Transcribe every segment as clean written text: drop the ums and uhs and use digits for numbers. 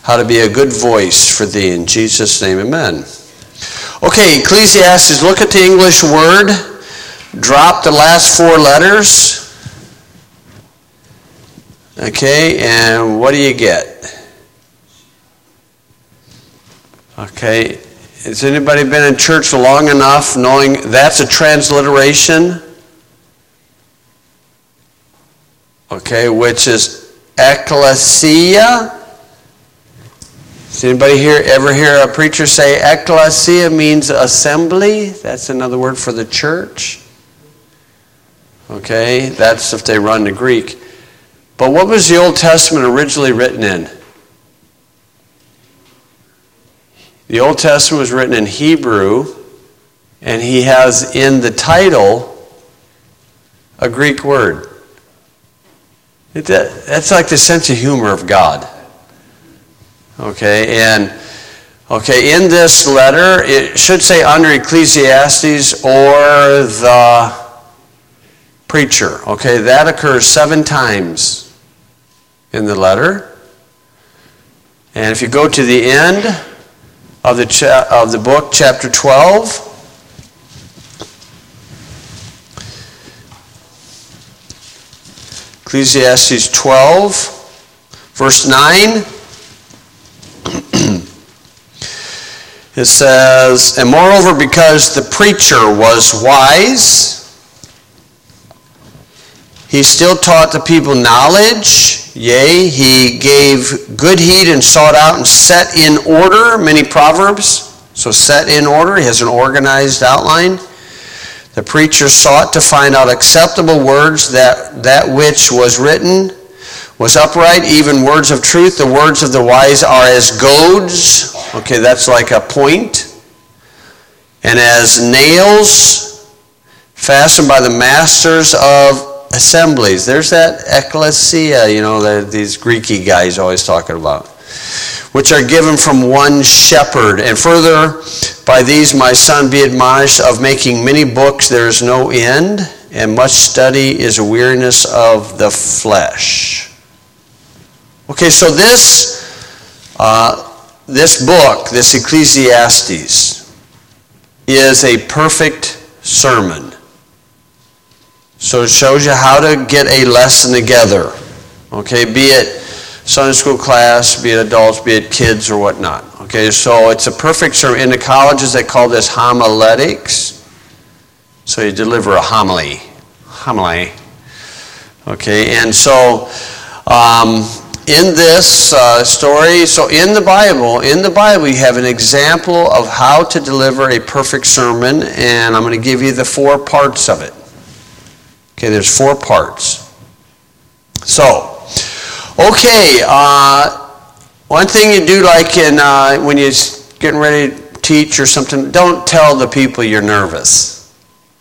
how to be a good voice for thee. In Jesus' name, amen. Okay, Ecclesiastes, look at the English word. Drop the last 4 letters. Okay, and what do you get? Okay, has anybody been in church long enough knowing that's a transliteration? Okay, which is ecclesia. Does anybody here ever hear a preacher say ecclesia means assembly? That's another word for the church. Okay, that's if they run the Greek. But what was the Old Testament originally written in? The Old Testament was written in Hebrew, and he has in the title a Greek word. That's like the sense of humor of God. Okay, and in this letter, it should say under Ecclesiastes or the preacher. Okay, that occurs 7 times in the letter. And if you go to the end of the book, chapter 12, Ecclesiastes 12, verse 9, it says, and moreover, because the preacher was wise, he still taught the people knowledge. Yea, he gave good heed and sought out and set in order many proverbs. So set in order, he has an organized outline. The preacher sought to find out acceptable words, that which was written was upright, even words of truth. The words of the wise are as goads. Okay, that's like a point. And as nails fastened by the masters of assemblies. There's that ecclesia, these Greeky guys always talking about, which are given from one shepherd. And further, by these, my son, be admonished of making many books. There is no end, and much study is a weariness of the flesh. Okay, so this book, this Ecclesiastes, is a perfect sermon. So it shows you how to get a lesson together. Okay, be it Sunday school class, be it adults, be it kids or whatnot. Okay, so it's a perfect sermon. In the colleges they call this homiletics. So you deliver a homily. Okay, and so in this story, so in the Bible you have an example of how to deliver a perfect sermon, and I'm going to give you the 4 parts of it. Okay, there's 4 parts. So, okay, one thing you do like when you're getting ready to teach or something, don't tell the people you're nervous.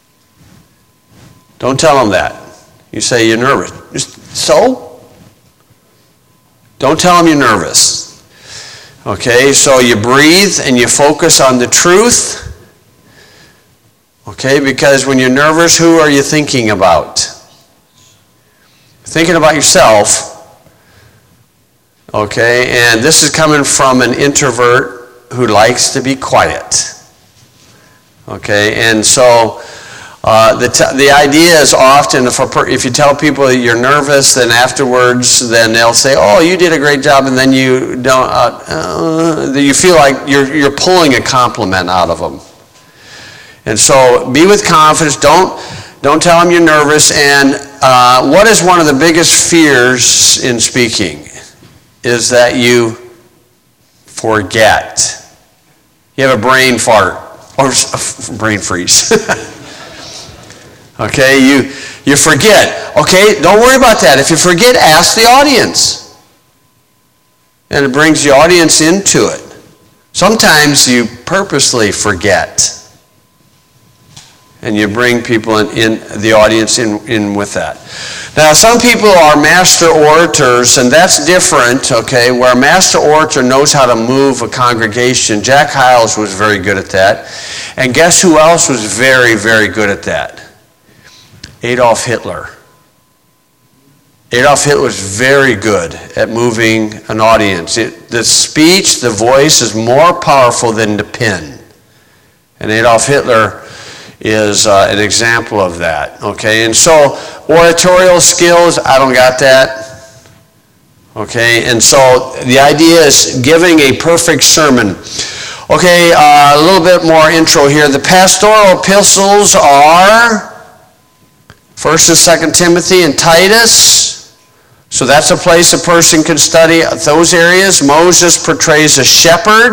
Don't tell them that. You say you're nervous. So? Don't tell them you're nervous. Okay, so you breathe and you focus on the truth. Okay, because when you're nervous, who are you thinking about? Thinking about yourself. Okay, and this is coming from an introvert who likes to be quiet. Okay, and so the idea is often if you tell people that you're nervous, then afterwards, then they'll say, "Oh, you did a great job," and then you don't. You feel like you're pulling a compliment out of them. And so be with confidence. Don't tell them you're nervous. And what is one of the biggest fears in speaking is that you forget. You have a brain fart or brain freeze. Okay, you forget. Okay, don't worry about that. If you forget, ask the audience. And it brings the audience into it. Sometimes you purposely forget. And you bring people in the audience in with that. Now, some people are master orators, and that's different, okay, where a master orator knows how to move a congregation. Jack Hyles was very good at that. And guess who else was very, very good at that? Adolf Hitler. Adolf Hitler was very good at moving an audience. The speech, the voice is more powerful than the pen. And Adolf Hitler is an example of that. Okay, and so oratorial skills, I don't got that. Okay, and so the idea is giving a perfect sermon. Okay, a little bit more intro here. The pastoral epistles are 1st and 2nd Timothy and Titus. So that's a place a person can study those areas. Moses portrays a shepherd.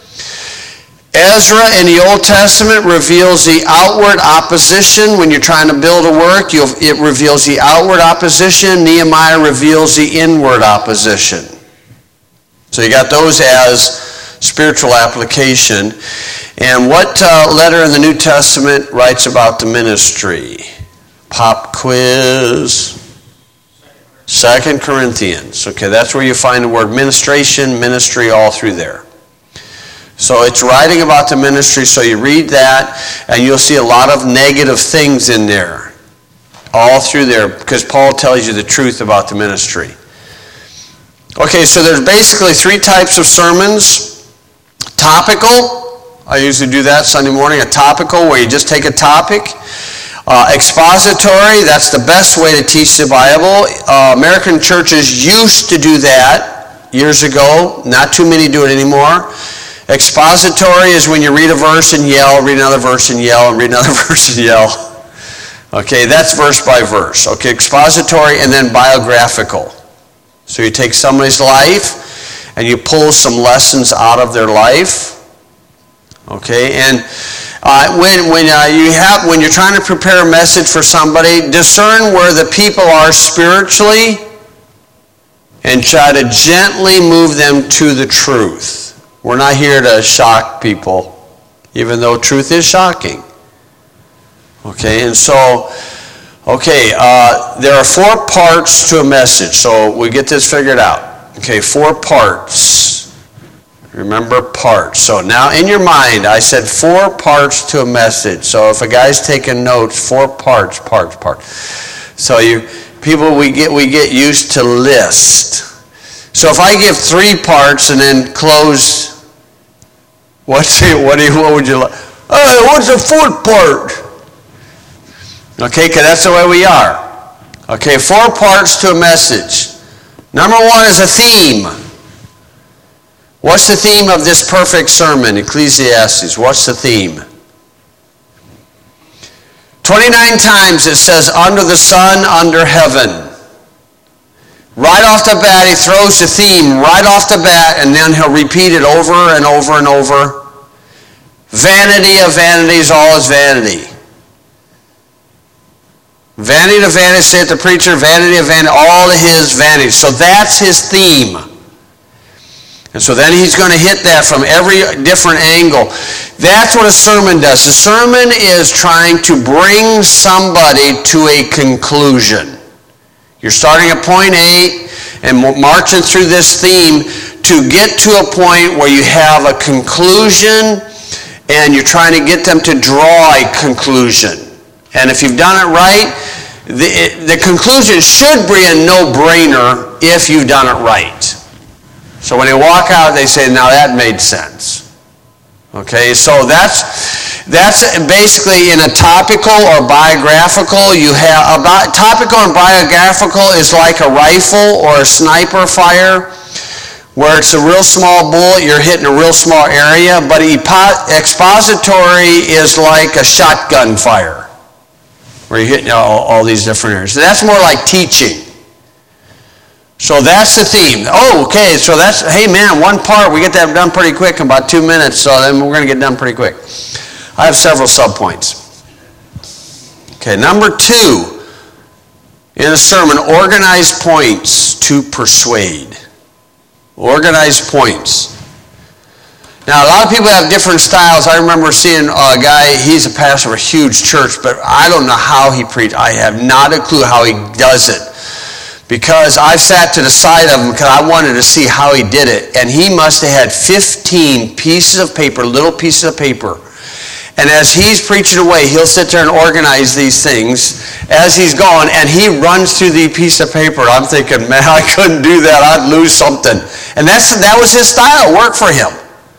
Ezra in the Old Testament reveals the outward opposition. When you're trying to build a work, it reveals the outward opposition. Nehemiah reveals the inward opposition. So you got those as spiritual application. And what letter in the New Testament writes about the ministry? Pop quiz. 2 Corinthians. Okay, that's where you find the word ministration, ministry, all through there. So it's writing about the ministry, so you read that, and you'll see a lot of negative things in there. All through there, because Paul tells you the truth about the ministry. Okay, so there's basically 3 types of sermons. Topical. I usually do that Sunday morning. A topical, where you just take a topic. Expository, that's the best way to teach the Bible. American churches used to do that years ago. Not too many do it anymore. Expository is when you read a verse and yell, read another verse and yell, and read another verse and yell. Okay, that's verse by verse. Okay, expository, and then biographical. So you take somebody's life and you pull some lessons out of their life. Okay, and when you're trying to prepare a message for somebody, discern where the people are spiritually and try to gently move them to the truth. We're not here to shock people, even though truth is shocking. Okay, and so, there are 4 parts to a message, so we get this figured out. Okay, 4 parts. Remember parts. So now in your mind, I said 4 parts to a message. So if a guy's taking notes, 4 parts. So we get used to list. So if I give 3 parts and then close, what would you like? Oh, what's the 4th part? Okay, because that's the way we are. Okay, 4 parts to a message. Number 1 is a theme. What's the theme of this perfect sermon, Ecclesiastes? What's the theme? 29 times it says, under the sun, under heaven. Right off the bat, he throws the theme right off the bat, and then he'll repeat it over and over and over. Vanity of vanities, all is vanity. Vanity of vanity, saith the preacher, vanity of vanity, all his vanity. So that's his theme. And so then he's going to hit that from every different angle. That's what a sermon does. A sermon is trying to bring somebody to a conclusion. You're starting at point A and marching through this theme to get to a point where you have a conclusion and you're trying to get them to draw a conclusion. And if you've done it right, the conclusion should be a no-brainer if you've done it right. So when they walk out, they say, now that made sense. Okay, so that's basically in a topical or biographical. You have topical and biographical is like a rifle or a sniper fire, where it's a real small bullet, you're hitting a real small area, but expository is like a shotgun fire, where you're hitting all these different areas. So that's more like teaching. So that's the theme. Oh, okay, so that's, hey man, 1 part, we get that done pretty quick in about 2 minutes, so then we're going to get done pretty quick. I have several subpoints. Okay, number 2, in a sermon, organize points to persuade. Organize points. Now, a lot of people have different styles. I remember seeing a guy, he's a pastor of a huge church, but I don't know how he preached. I have not a clue how he does it. Because I sat to the side of him because I wanted to see how he did it. And he must have had 15 pieces of paper, little pieces of paper. And as he's preaching away, he'll sit there and organize these things as he's going, and he runs through the piece of paper. I'm thinking, man, I couldn't do that. I'd lose something. And that was his style. It worked for him.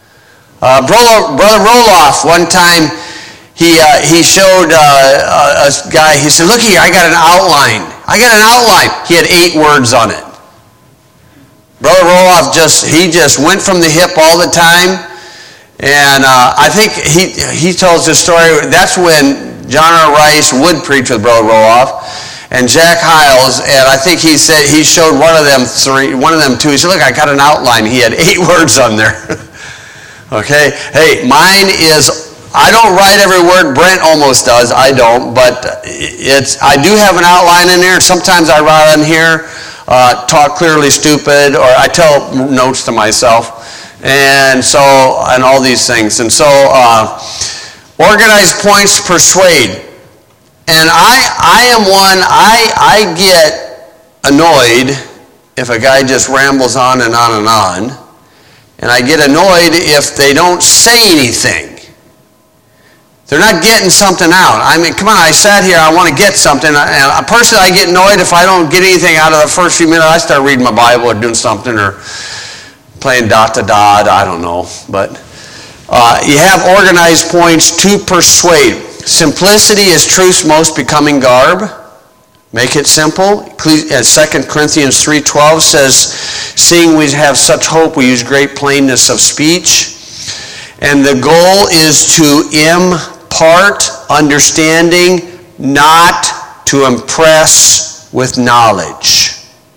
Brother Roloff, one time, he showed a guy, he said, look here, I got an outline. He had 8 words on it. Brother Roloff just went from the hip all the time. And I think he tells this story. That's when John R. Rice would preach with Brother Roloff and Jack Hiles. And I think he showed one of them 2. He said, look, I got an outline. He had 8 words on there. Okay. Hey, mine is, I don't write every word. Brent almost does. I don't. But I do have an outline in there. Sometimes I write on here, talk clearly stupid, or I tell notes to myself. And all these things. And so, organized points persuade. And I am one, I get annoyed if a guy just rambles on and on and on. And I get annoyed if they don't say anything. They're not getting something out. I mean, come on, I sat here, I want to get something. And personally, I get annoyed if I don't get anything out of the first few minutes. I start reading my Bible or doing something, or playing dot-to-dot, I don't know. But you have organized points to persuade. Simplicity is truth's most becoming garb. Make it simple. 2 Corinthians 3:12 says, seeing we have such hope, we use great plainness of speech. And the goal is to impart understanding, not to impress with knowledge.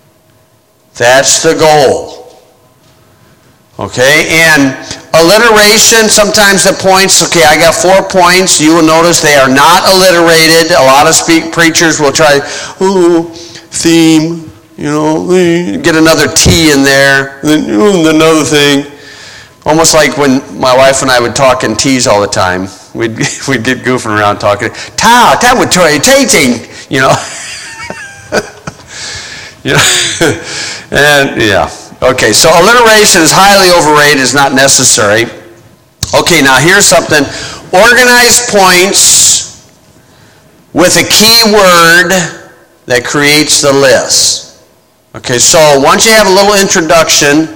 That's the goal. Okay, and alliteration, sometimes the points, okay, I got 4 points. You will notice they are not alliterated. A lot of preachers will try, theme, get another T in there, then another thing. Almost like when my wife and I would talk in T's all the time. We'd get goofing around talking. And yeah. Okay, so alliteration is highly overrated, is not necessary. Okay, now here's something. Organize points with a key word that creates the list. Okay, so once you have a little introduction,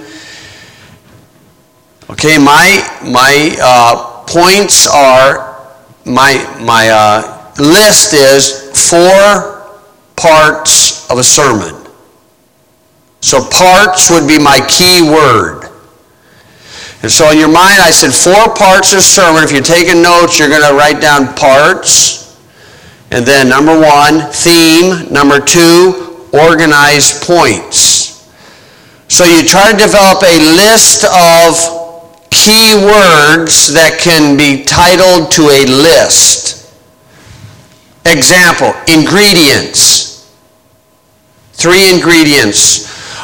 okay, my points are, my list is 4 parts of a sermon. So parts would be my key word. And so in your mind, I said 4 parts of sermon. If you're taking notes, you're going to write down parts. And then number 1, theme. Number 2, organized points. So you try to develop a list of key words that can be titled to a list. Example, ingredients. 3 ingredients.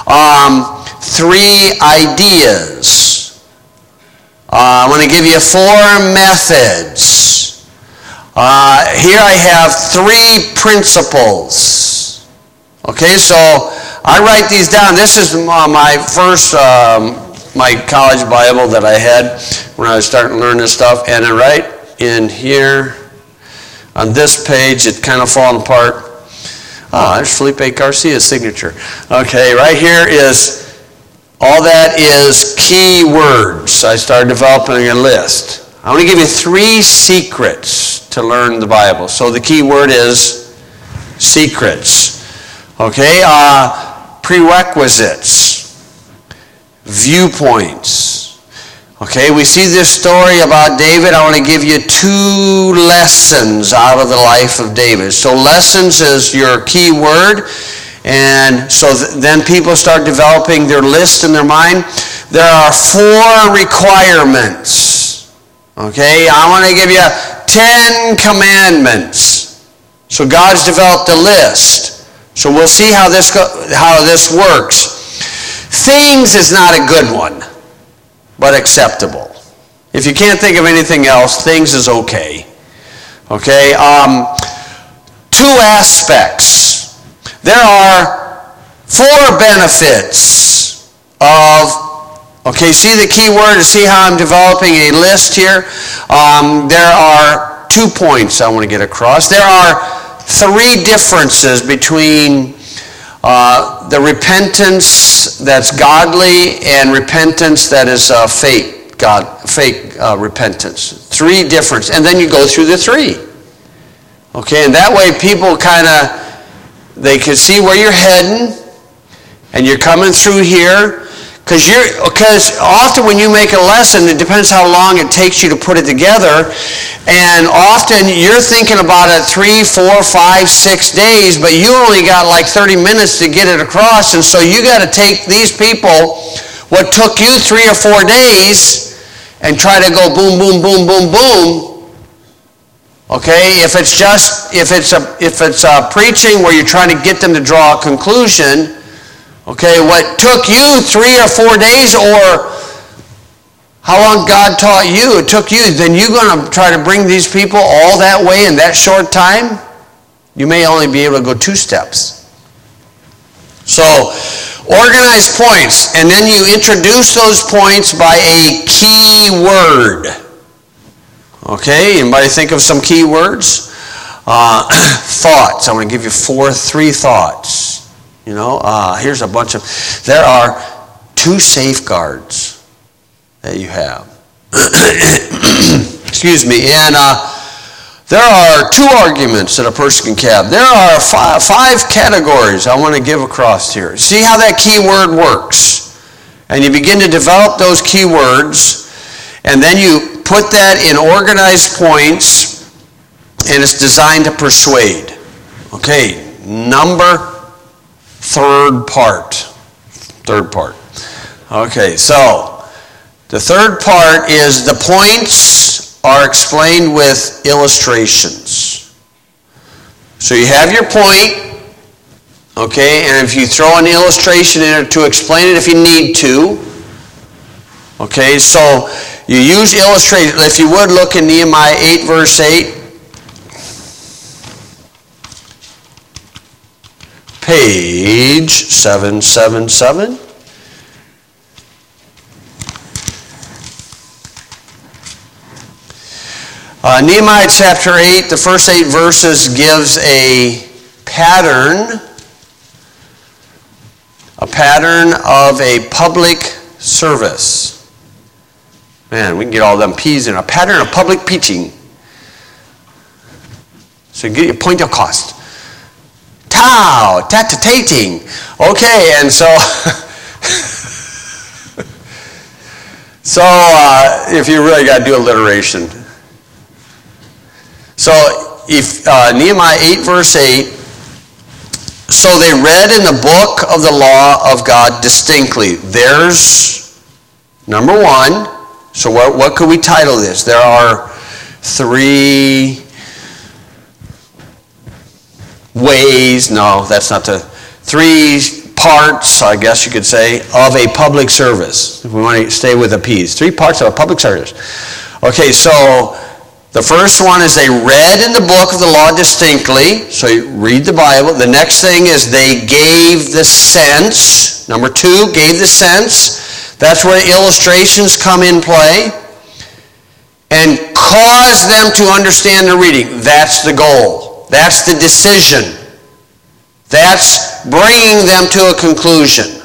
3 ideas. I'm going to give you 4 methods. Here I have 3 principles. Okay, so I write these down. This is my first, my college Bible that I had when I was starting to learn this stuff. And right in here, on this page, it's kind of falling apart. There's Felipe Garcia's signature. Okay, right here is, all that is key words. I started developing a list. I want to give you 3 secrets to learn the Bible. So the key word is secrets. Okay, prerequisites, viewpoints. Okay, we see this story about David. I want to give you 2 lessons out of the life of David. So lessons is your key word. And so then people start developing their list in their mind. There are 4 requirements. Okay, I want to give you 10 commandments. So God's developed a list. So we'll see how this works. Things is not a good one, but acceptable. If you can't think of anything else, things is okay. Okay, 2 aspects. There are 4 benefits of Okay, see the key word, see how I'm developing a list here? There are 2 points I want to get across. There are 3 differences between the repentance that's godly and repentance that is fake repentance. 3 differences. And then you go through the 3. Okay, and that way people they can see where you're heading, and you're coming through here. Because often when you make a lesson, it depends how long it takes you to put it together. And often you're thinking about it 3, 4, 5, 6 days, but you only got like 30 minutes to get it across. And so you got to take these people, what took you 3 or 4 days, and try to go boom, boom, boom, boom, boom. Okay, if it's preaching where you're trying to get them to draw a conclusion. Okay, what took you 3 or 4 days, or how long God taught you, it took you, then you're going to try to bring these people all that way in that short time? You may only be able to go 2 steps. So, organize points, and then you introduce those points by a key word. Okay, anybody think of some key words? Thoughts. I'm going to give you 3 thoughts. Here's a bunch of... There are 2 safeguards that you have. Excuse me. And there are 2 arguments that a person can have. There are 5 categories I want to give across here. See how that key word works. And you begin to develop those key words, and then you put that in organized points, and it's designed to persuade. Okay, third part. Okay, so the third part is the points are explained with illustrations. So you have your point, okay, and if you throw an illustration in it to explain it if you need to, okay, so you use illustration. If you would look in Nehemiah 8, verse 8. Page 777. Nehemiah chapter 8, the first 8 verses gives a pattern of a public service. Man, we can get all them P's in. A pattern of public preaching. So you get your point of cost. Tatating. Okay, and so if you really got to do alliteration. So if Nehemiah 8 verse 8, so they read in the book of the law of God distinctly. There's number 1. So what could we title this? There are 3 ways, no, that's not 3 parts, I guess you could say, of a public service. If we want to stay with the P's. 3 parts of a public service. Okay, so the first one is they read in the book of the law distinctly. So you read the Bible. The next thing is they gave the sense. Number 2, gave the sense. That's where illustrations come in play. And cause them to understand the reading. That's the goal. That's the decision. That's bringing them to a conclusion.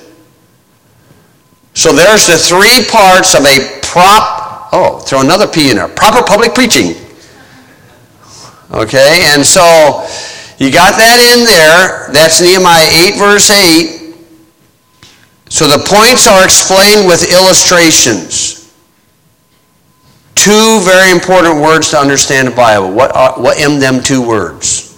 So there's the 3 parts of a throw another P in there. Proper public preaching. Okay, and so you got that in there. That's Nehemiah 8 verse 8. So the points are explained with illustrations. 2 very important words to understand the Bible. What them 2 words?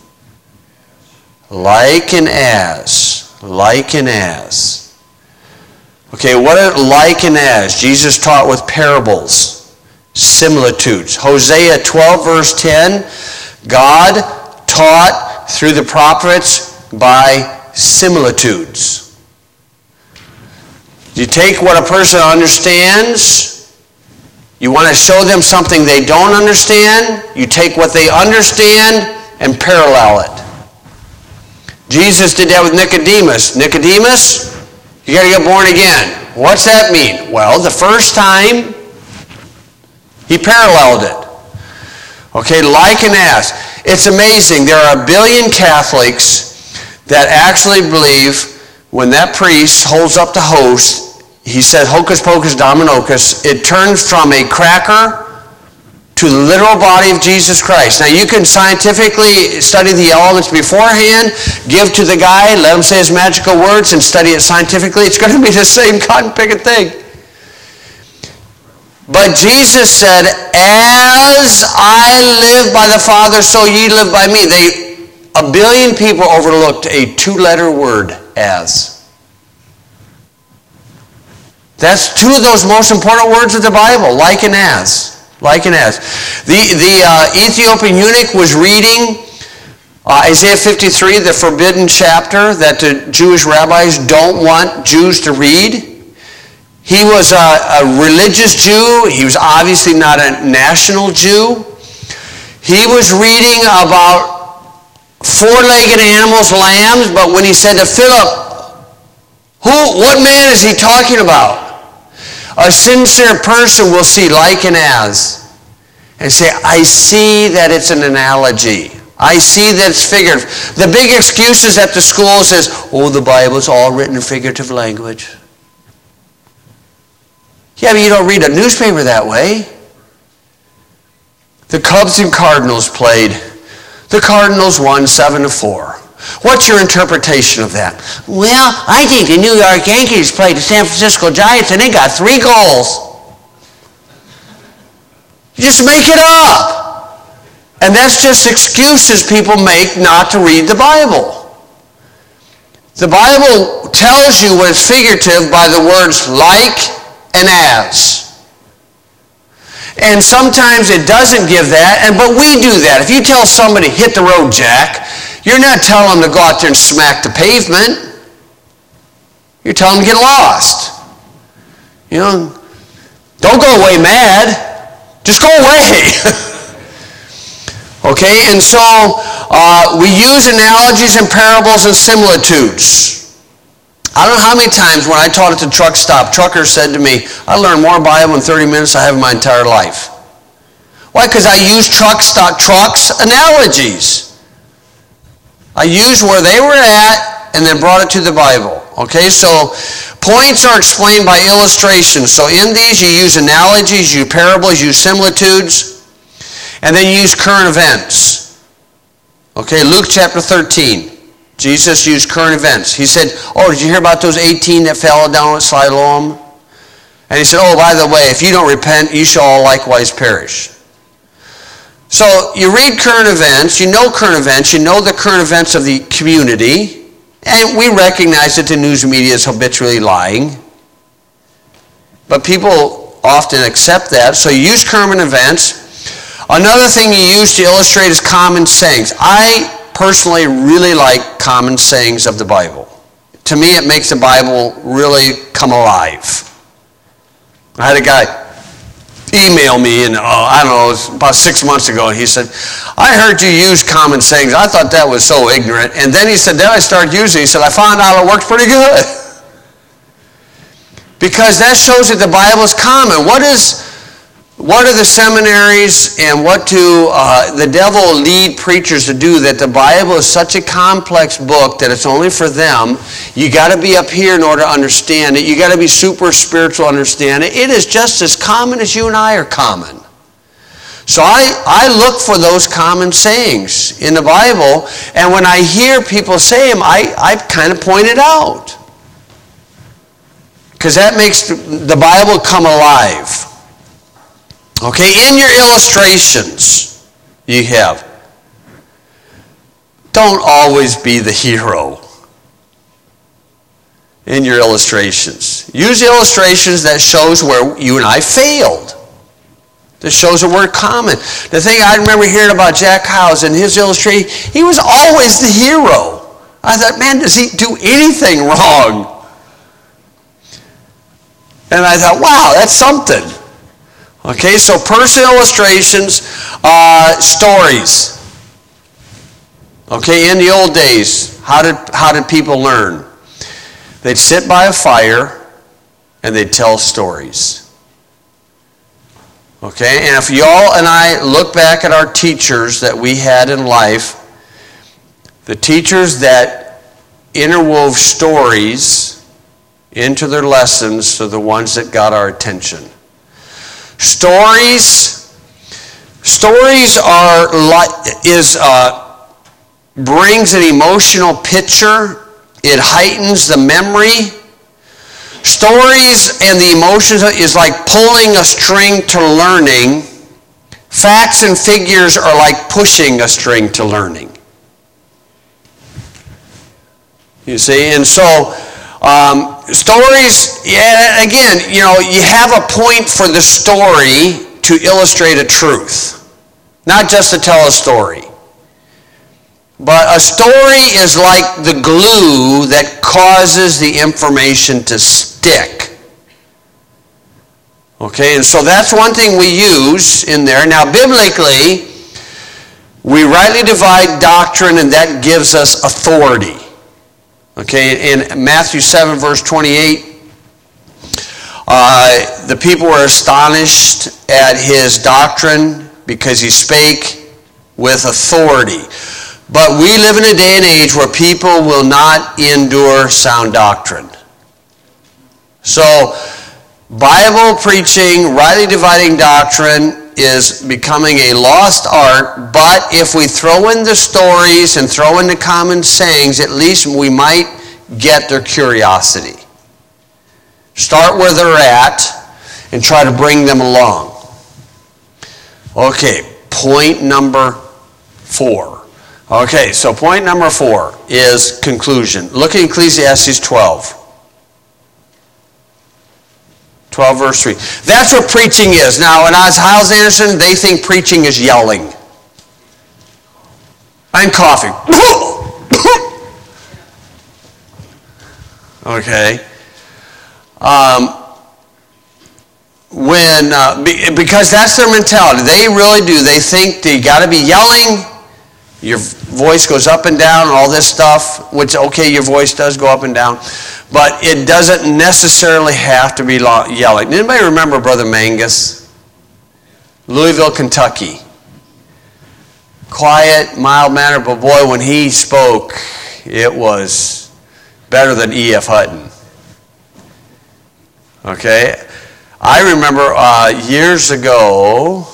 Like and as. Like and as. Okay, what are like and as? Jesus taught with parables, similitudes. Hosea 12 verse 10, God taught through the prophets by similitudes. You take what a person understands, you want to show them something they don't understand, you take what they understand and parallel it. Jesus did that with Nicodemus. Nicodemus, you got to get born again. What's that mean? Well, the first time, he paralleled it. Okay, like and as. It's amazing. There are a billion Catholics that actually believe when that priest holds up the host, he said, hocus pocus dominocus, it turns from a cracker to the literal body of Jesus Christ. Now, you can scientifically study the elements beforehand, give to the guy, let him say his magical words, and study it scientifically. It's going to be the same cotton picking thing. But Jesus said, as I live by the Father, so ye live by me. A billion people overlooked a two-letter word, as. That's two of those most important words of the Bible, like and as. Like and as. The Ethiopian eunuch was reading Isaiah 53, the forbidden chapter that the Jewish rabbis don't want Jews to read. He was a religious Jew. He was obviously not a national Jew. He was reading about four-legged animals, lambs, but when he said to Philip, what man is he talking about? A sincere person will see like and as and say, I see that it's an analogy. I see that it's figurative. The big excuses at the schools is, the Bible's all written in figurative language. Yeah, but you don't read a newspaper that way. The Cubs and Cardinals played. The Cardinals won 7-4. What's your interpretation of that? Well, I think the New York Yankees played the San Francisco Giants and they got 3 goals. You just make it up. And that's just excuses people make not to read the Bible. The Bible tells you when it's figurative by the words like and as. And sometimes it doesn't give that, but we do that. If you tell somebody, hit the road, Jack, you're not telling them to go out there and smack the pavement. You're telling them to get lost. Don't go away mad. Just go away. Okay, and so we use analogies and parables and similitudes. I don't know how many times when I taught at the truck stop, truckers said to me, I learned more Bible in 30 minutes than I have in my entire life. Why? Because I use trucks analogies. I used where they were at and then brought it to the Bible. Okay, so points are explained by illustrations. So in these you use analogies, you use parables, you use similitudes, and then you use current events. Okay, Luke chapter 13. Jesus used current events. He said, did you hear about those 18 that fell down at Siloam? And he said, by the way, if you don't repent, you shall all likewise perish. So you read current events, you know the current events of the community, and we recognize that the news media is habitually lying. But people often accept that, so you use current events. Another thing you use to illustrate is common sayings. I personally really like common sayings of the Bible. To me, it makes the Bible really come alive. I had a guy email me, and I don't know, it was about 6 months ago, and he said, I heard you use common sayings. I thought that was so ignorant. And then he said, then I started using it. He said, I found out it works pretty good. Because that shows that the Bible is common. What are the seminaries and what do the devil lead preachers to do that the Bible is such a complex book that it's only for them? You got to be up here in order to understand it. You got to be super spiritual to understand it. It is just as common as you and I are common. So I look for those common sayings in the Bible, and when I hear people say them, I kind of point it out. Because that makes the Bible come alive. Okay, in your illustrations you have, don't always be the hero in your illustrations. Use illustrations that shows where you and I failed. That shows that we're common. The thing I remember hearing about Jack Howes and his illustration, he was always the hero. I thought, man, does he do anything wrong? And I thought, wow, that's something. Okay, so personal illustrations, stories. Okay, in the old days, how did people learn? They'd sit by a fire and they'd tell stories. Okay, and if y'all and I look back at our teachers that we had in life, the teachers that interwove stories into their lessons are the ones that got our attention. Stories brings an emotional picture. It heightens the memory. Stories and the emotions is like pulling a string to learning. Facts and figures are like pushing a string to learning. You see, and so stories, yeah, again, you have a point for the story to illustrate a truth, not just to tell a story. But a story is like the glue that causes the information to stick. Okay, and so that's one thing we use in there. Now, biblically, we rightly divide doctrine, and that gives us authority. Okay, in Matthew 7, verse 28, the people were astonished at his doctrine because he spake with authority. But we live in a day and age where people will not endure sound doctrine. So, Bible preaching, rightly dividing doctrine is becoming a lost art, but if we throw in the stories and throw in the common sayings, at least we might get their curiosity. Start where they're at and try to bring them along. Okay, point number 4. Okay, so point number 4 is conclusion. Look at Ecclesiastes 12. 12 verse 3. That's what preaching is. Now, when I was Hyles Anderson, they think preaching is yelling. I'm coughing. Okay. Because that's their mentality. They really do. They think they got to be yelling. Your voice goes up and down, all this stuff, which, okay, your voice does go up and down, but it doesn't necessarily have to be yelling. Anybody remember Brother Mangus? Louisville, Kentucky. Quiet, mild-mannered, but boy, when he spoke, it was better than E.F. Hutton. Okay? I remember years ago,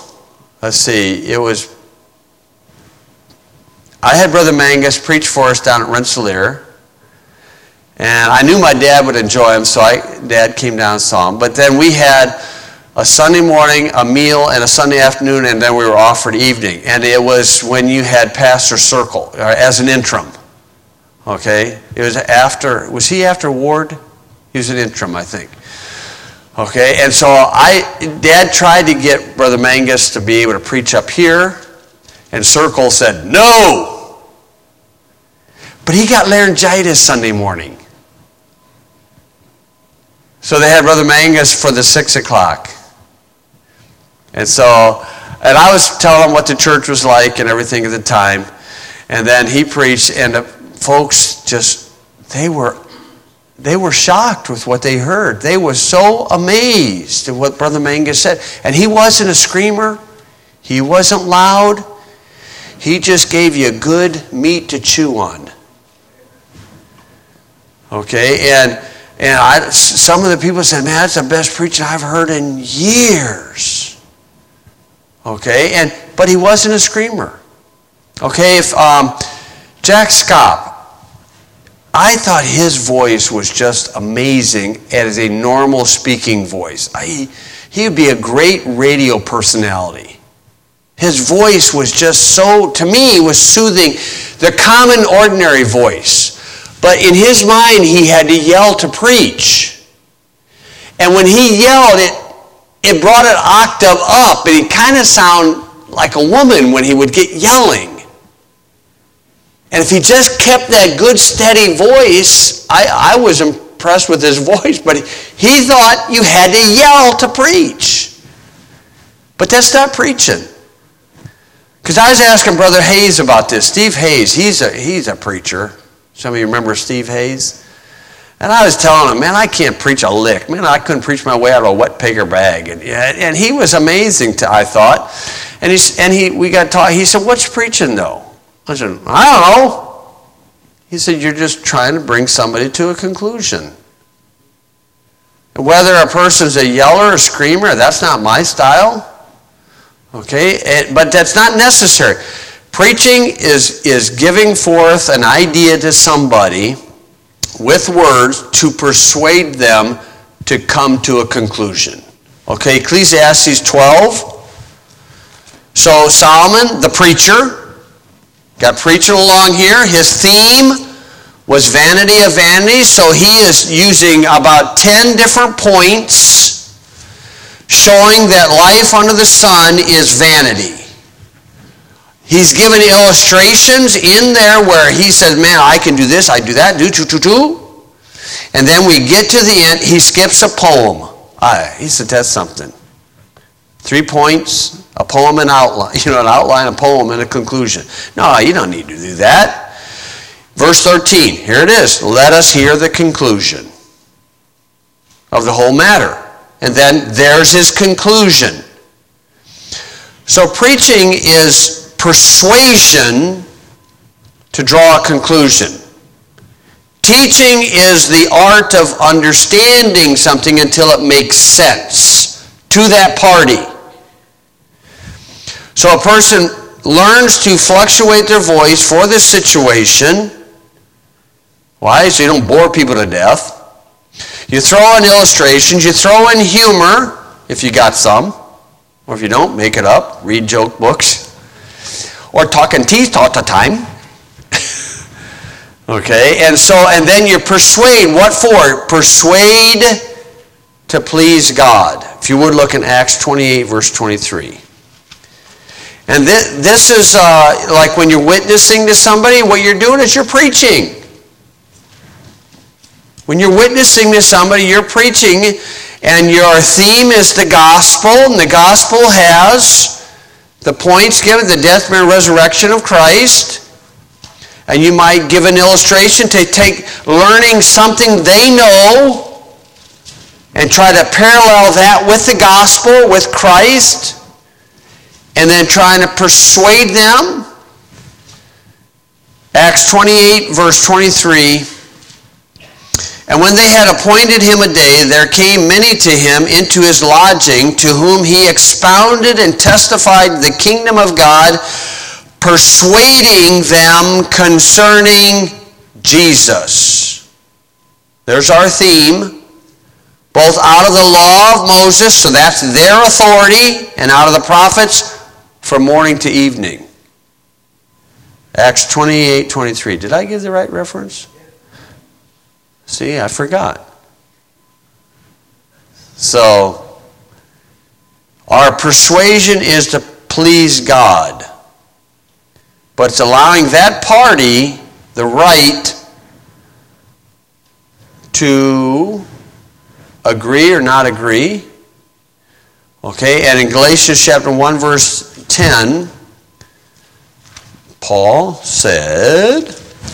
I had Brother Mangus preach for us down at Rensselaer, and I knew my dad would enjoy him, so Dad came down and saw him. But then we had a Sunday morning, a meal, and a Sunday afternoon, and then we were off for the evening. And it was when you had Pastor Circle as an interim. Okay? It was he after Ward? He was an interim, I think. Okay, and so Dad tried to get Brother Mangus to be able to preach up here, and Circle said, no! But he got laryngitis Sunday morning. So they had Brother Mangus for the 6 o'clock. And I was telling him what the church was like and everything at the time. And then he preached, and the folks they were shocked with what they heard. They were so amazed at what Brother Mangus said. And he wasn't a screamer. He wasn't loud. He just gave you good meat to chew on. Okay, and some of the people said, man, that's the best preaching I've heard in years. Okay, but he wasn't a screamer. Okay, if Jack Scott, I thought his voice was just amazing as a normal speaking voice. He would be a great radio personality. His voice was just to me, was soothing, the common, ordinary voice. But in his mind, he had to yell to preach. And when he yelled, it brought an octave up, and he kind of sounded like a woman when he would get yelling. And if he just kept that good, steady voice, I was impressed with his voice, but he thought you had to yell to preach. But that's not preaching. Because I was asking Brother Hayes about this. Steve Hayes, he's a preacher. Some of you remember Steve Hayes? And I was telling him, man, I can't preach a lick. Man, I couldn't preach my way out of a wet paper bag. And he was amazing, I thought. And we got taught. He said, what's preaching, though? I said, I don't know. He said, you're just trying to bring somebody to a conclusion. Whether a person's a yeller or a screamer, that's not my style. Okay? But that's not necessary. Preaching is giving forth an idea to somebody with words to persuade them to come to a conclusion. Okay, Ecclesiastes 12. So Solomon, the preacher, got preaching along here. His theme was vanity of vanities, so he is using about 10 different points showing that life under the sun is vanity. He's given illustrations in there where he says, man, I can do this, I do that, do. And then we get to the end, he skips a poem. He said, that's something. 3 points, a poem and outline. An outline, a poem, and a conclusion. No, you don't need to do that. Verse 13, here it is. Let us hear the conclusion of the whole matter. And then there's his conclusion. So preaching is persuasion to draw a conclusion. Teaching is the art of understanding something until it makes sense to that party. So a person learns to fluctuate their voice for the situation. Why? So you don't bore people to death. You throw in illustrations. You throw in humor, if you got some. Or if you don't, make it up. Read joke books. Or talking teeth all the time. Okay, and then you persuade. What for? Persuade to please God. If you would look in Acts 28, verse 23. And this is like when you're witnessing to somebody, what you're doing is you're preaching. When you're witnessing to somebody, you're preaching, and your theme is the gospel, and the gospel has the points given, the death, burial, resurrection of Christ. And you might give an illustration to take learning something they know and try to parallel that with the gospel, with Christ, and then trying to persuade them. Acts 28, verse 23. And when they had appointed him a day, there came many to him into his lodging, to whom he expounded and testified the kingdom of God, persuading them concerning Jesus. There's our theme. Both out of the law of Moses, so that's their authority, and out of the prophets, from morning to evening. Acts 28, 23. Did I give the right reference? See, I forgot. So, our persuasion is to please God. But it's allowing that party the right to agree or not agree. Okay, and in Galatians chapter 1, verse 10, Paul said,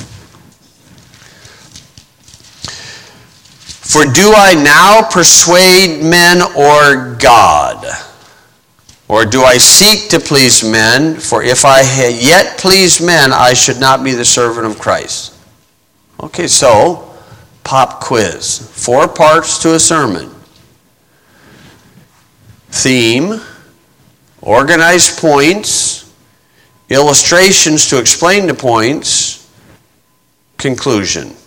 "For do I now persuade men or God? Or do I seek to please men? For if I had yet pleased men, I should not be the servant of Christ." Okay, so, pop quiz. 4 parts to a sermon. Theme, organized points, illustrations to explain the points, conclusion.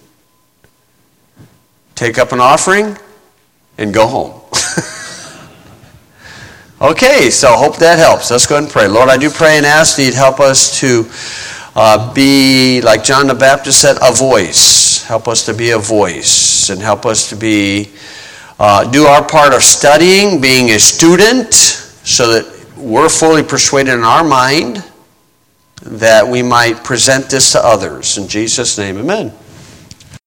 Take up an offering and go home. Okay, so hope that helps. Let's go ahead and pray. Lord, I do pray and ask that you'd help us to be, like John the Baptist said, a voice. Help us to be a voice, and help us to be do our part of studying, being a student, so that we're fully persuaded in our mind that we might present this to others. In Jesus' name, amen.